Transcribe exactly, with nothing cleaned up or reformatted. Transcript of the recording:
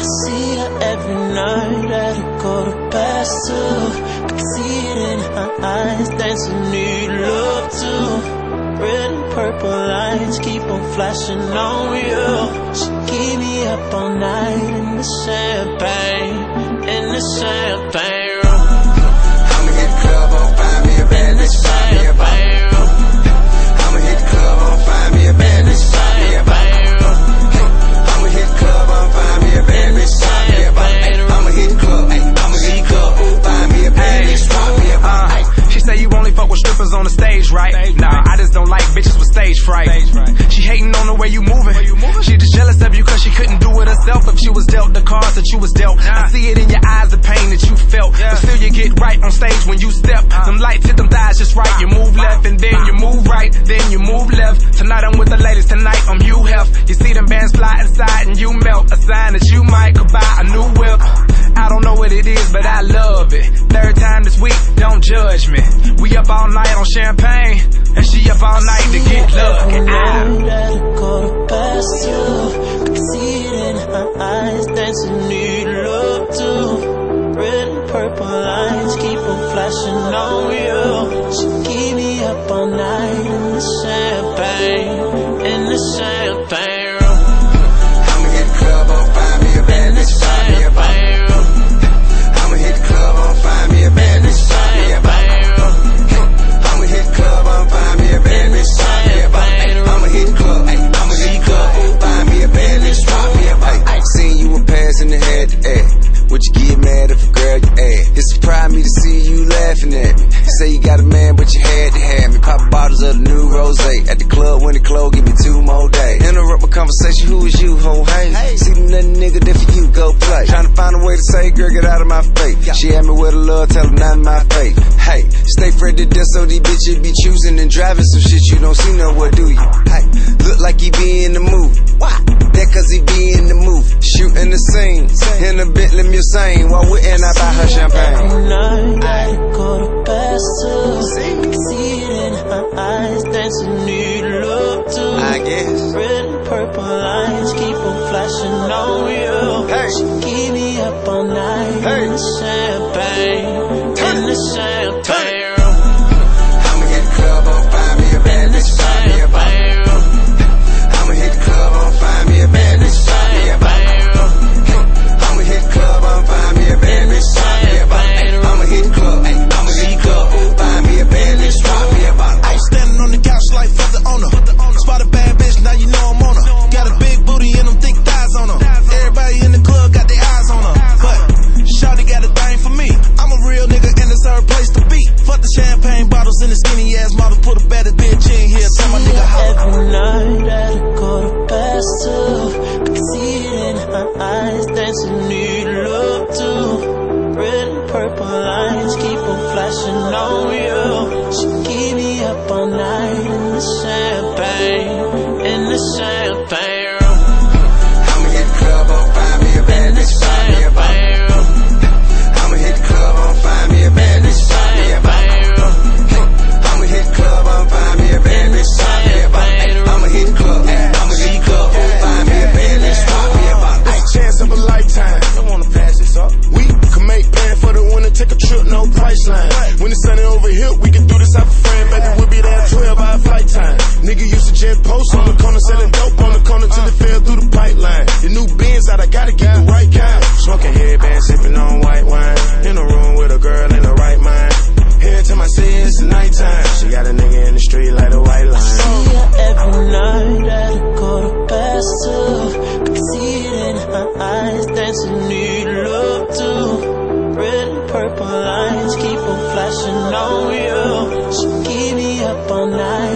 see her every night at a quarter past two. Could see it in her eyes, dancing need love too. Red and purple lights keep on flashing on you. She keep me up all night in the champagne, in the champagne room. I'ma hit the club, I'll find me a band, let's find me a band. I'ma hit the club, I'll find me a band, let's find me a band. I'ma hit the club, I'll find me a band, let's find me a band. I'ma hit the club, I'ma hit the club, find me a band, let's find me a band. She say you only fuck with strippers on the stage, right? Nah, I just don't like bitches with stage fright. She hating on the way you moving. She just jealous of you cause she couldn't do it herself if she was dealt the cards that you was dealt. I see it in your eyes, the pain that you felt. But still you get right on stage when you step. Them lights hit them thighs just right. You move left and then you move right, then you move left. Tonight I'm with the ladies, tonight I'm you health. You see them bands fly inside and you melt. A sign that you might could buy a new whip. I don't know what it is, but I love it. Third time this week, don't judge me. We up all night on champagne, and she up all night to get lucky. At a quarter past two, could see it in her eyes, dancing need love too. Red and purple lights keep on flashing on you. She keep me up all night in the champagne, in the champagne room. I'ma hit the club, I'll find me a band, let's find me a band. I'ma hit the club, I'll find me a band, let's find me a band. I'ma hit the club, I'll find me a band, let's find me a band. I'ma hit the club, I'ma hit the club, find me a band, let's find me a band. I seen you in pass in the head to add. Would you get mad if a girl you add? It surprised me to see you laughing at me. You say you got a man, but you had to have me. Pop bottles of the new rosé at the club when it close, give me two more days. Interrupt my conversation, who is you, ho, hey? See them nothing nigga, that for you, go play. Trying to find a way to say, girl, get out of my face. She had me with a love, tell her not in my face. Hey, stay afraid to death, so these bitches be choosing and driving some shit you don't see nowhere, do you? Hey, look like he be in the mood. Why? That cause he be in the mood. Shooting the scene, in the Bentley Mustang. Why wouldn't I buy her champagne? Every night at a quarter past two, see, see it in her eyes, dancing need love too. I guess. Red and purple lights keep on flashing on you. Hey. She keep me up all night Hey. in the champagne, Turn in the it. champagne room. I'ma hit the club, I'll find me a band, let's find me a band. I'ma hit the club, I'll find me a band, let's find me a band. I'ma hit the club, I'll find me a band, let's find me a band. I'ma hit the club, I'ma hit the club, find me a band, let's find me a band. I was standing on the couch like fuck the owner. Spot a bad bitch, now you know I'm on her. Got a big booty and them thick thighs on her. Everybody in the club got their eyes on her, but shawty got a thing for me. I'm a real nigga and it's her place to be. Fuck the champagne bottles and the skinny ass model. Put a better bitch in here, tell my nigga holla. Every night at a quarter past two, could see it in her eyes, dancing need love too. Red and purple lights keep on flashing on you. She keep me up all night in the champagne, in the champagne room. I'ma hit the club, I'll find me a band, let's find me a band. I'ma hit the club, I'll find me a band, let's find me a band. I'ma hit the club, I'll find me a band, let's find me a band. I'ma hit the club, I'ma hit the club, find me a band, let's find me a band. It's a chance of a lifetime. I wanna pass this up. We can make plans for the winter, take a trip, no price line. When it's sunny over here, we can do this out for friend, baby. We'll be there at twelve hour flight time. Nigga used to jet post on the corner, selling dope on the corner till it fell through the pipeline. The new Benz out, I gotta get the right kind. Smoking headband, sipping on white wine. In a room with a girl in the right mind. Head to my city, it's nighttime. She got a nigga in the street like a white line. See her every night at a quarter past two, could see it in her eyes, dancing need love too. Red and purple lights keep on flashing on you. She keep me up all night